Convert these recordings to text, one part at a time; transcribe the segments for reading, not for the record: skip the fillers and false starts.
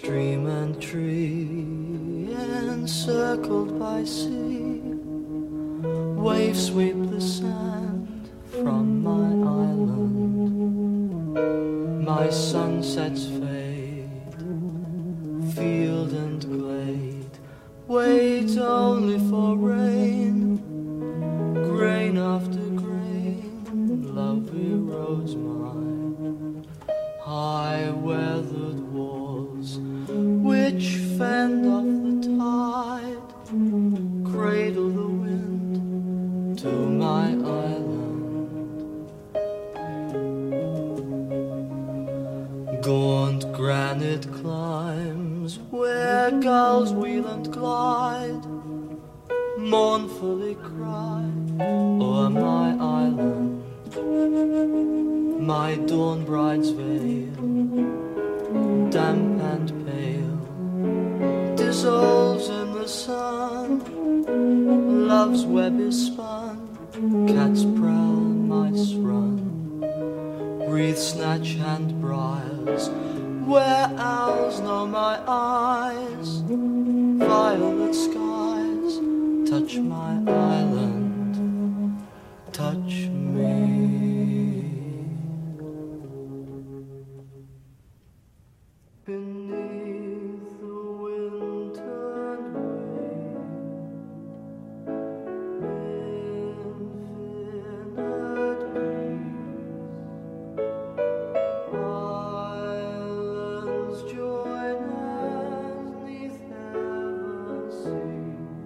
stream and tree, encircled by sea, waves sweep the sand from my island. My sunsets fade, field and glade wait only for rain. Grain after grain, love erodes mine. High weathered walls which fend off the tide, cradle the wind to my island. Gaunt granite climbs where gulls wheel and glide, mournfully cry o'er my island. My dawn bride's veil, damp and pale, dissolves in the sun. Love's web is spun, cats prowl, mice run. Wreaths snatch and briars where owls know my eyes. Violet skies touch my island, touch me. Beneath the wind-turned wave, infinite peace, islands join hands 'neath heaven's sea.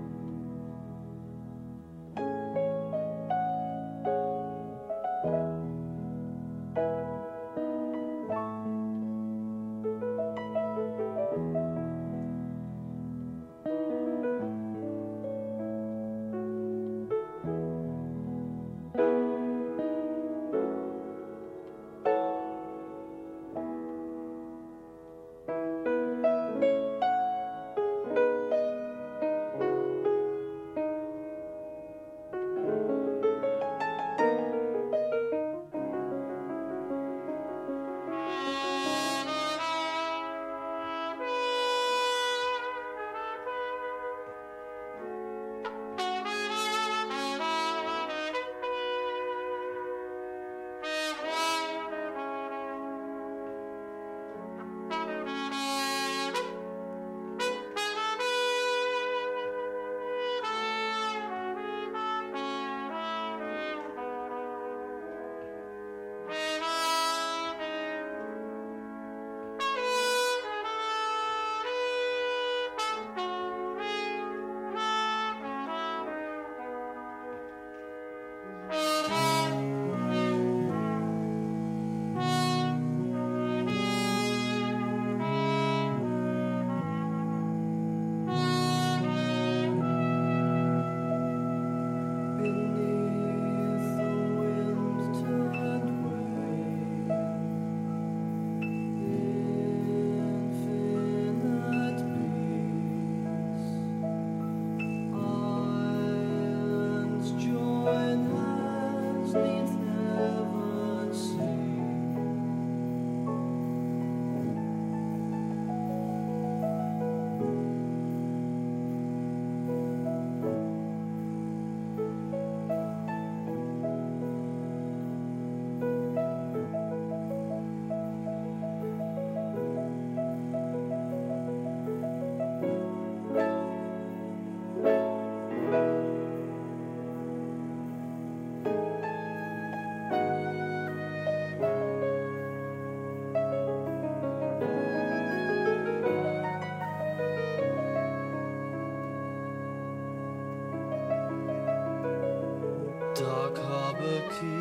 Dark harbor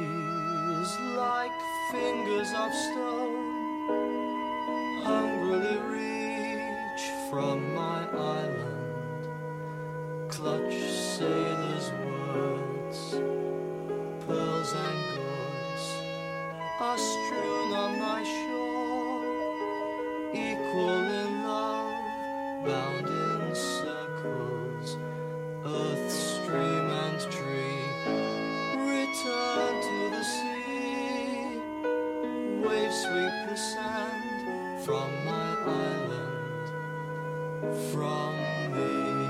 keys like fingers of stone hungrily reach from my island, clutch sailors' words, pearls and goods are strewn on my shore, equal in love, bound in circles, earth's stream and tree return to the sea. Waves sweep the sand from my island, from me.